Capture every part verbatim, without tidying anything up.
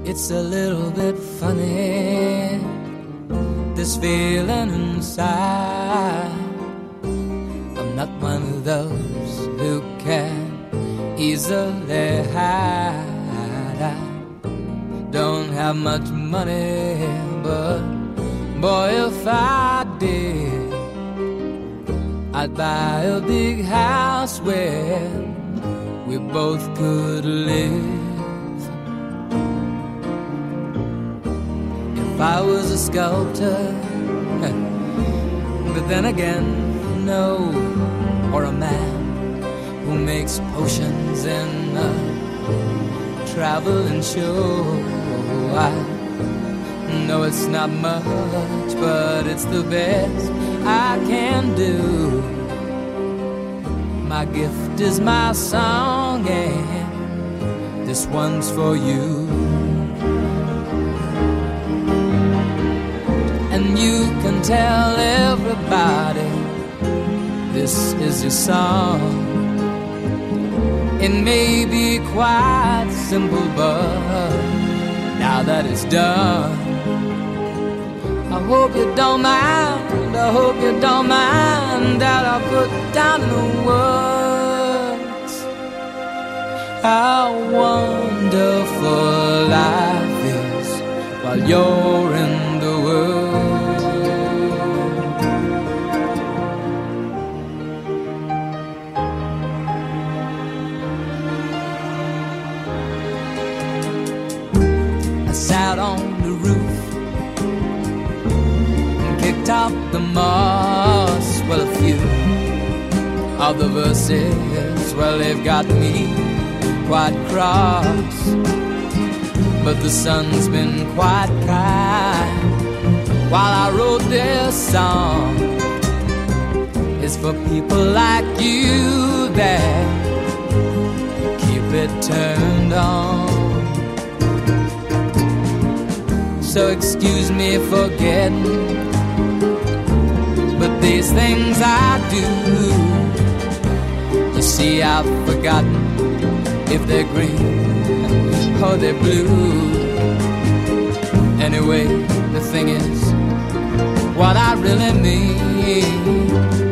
It's a little bit funny, this feeling inside. I'm not one of those who can easily hide. I don't have much money, but boy, if I did, I'd buy a big house where we both could live. If I was a sculptor, but then again, no, or a man who makes potions in a traveling show. I know it's not much, but it's the best I can do. My gift is my song, and this one's for you. And you can tell everybody this is your song. It may be quite simple, but now that it's done, I hope you don't mind, I hope you don't mind that I put down in the words how wonderful life is while you're in the world. I sat on the roof and kicked out the moss. Well, a few of the verses, well, they've got me quite cross. But the sun's been quite kind while I wrote this song. It's for people like you that keep it turned on. So excuse me for getting, but these things I do, you see, I've forgotten if they're green or they're blue. Anyway, the thing is, what I really mean,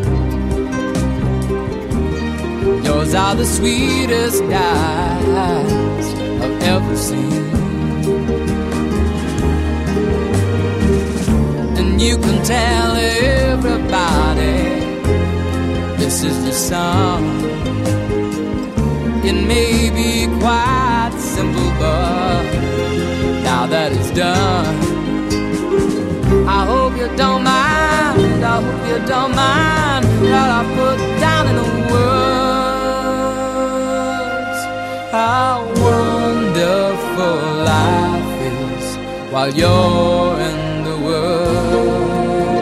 yours are the sweetest eyes I've ever seen. And you can tell everybody this is your song. It may be quite simple, but now that it's done, I hope you don't mind, I hope you don't mind that I put down in the words how wonderful life is while you're in the world.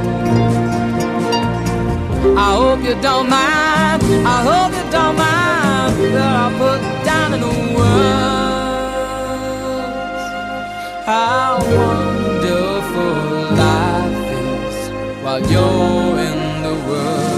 I hope you don't mind, I hope you don't mind that I put down in the words how wonderful life is while you're in the world.